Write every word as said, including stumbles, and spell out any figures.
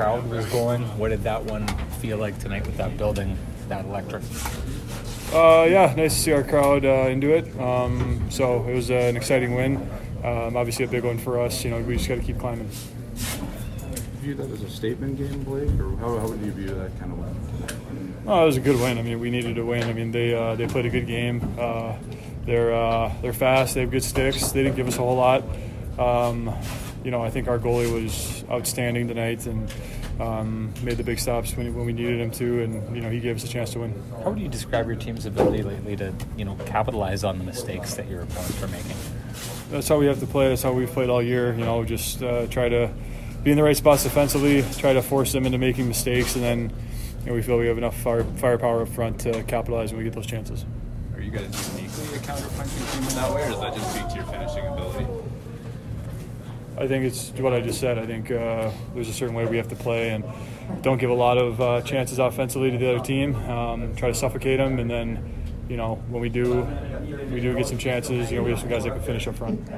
crowd was going. What did that one feel like tonight with that building, that electric? Uh, yeah, nice to see our crowd uh, into it. Um, so it was uh, an exciting win. Um, obviously a big one for us. You know, we just got to keep climbing. View that as a statement game, Blake, or how, how would you view that kind of win? Oh, it was a good win. I mean, we needed to win. I mean, they uh, they played a good game. Uh, they're uh, they're fast. They have good sticks. They didn't give us a whole lot. Um, you know, I think our goalie was outstanding tonight and um, made the big stops when, when we needed him to, and you know, he gave us a chance to win. How would you describe your team's ability lately to, you know, capitalize on the mistakes that your opponents were making? That's how we have to play. That's how we've played all year. You know, just uh, try to be in the right spots defensively, try to force them into making mistakes, and then you know, we feel we have enough fire, firepower up front to capitalize when we get those chances. Are you guys uniquely a counter-punching team in that way, or does that just speak to your finishing ability? I think it's what I just said. I think uh, there's a certain way we have to play and don't give a lot of uh, chances offensively to the other team. Um, try to suffocate them, and then, you know, when we do, we do get some chances. You know, we have some guys that can finish up front.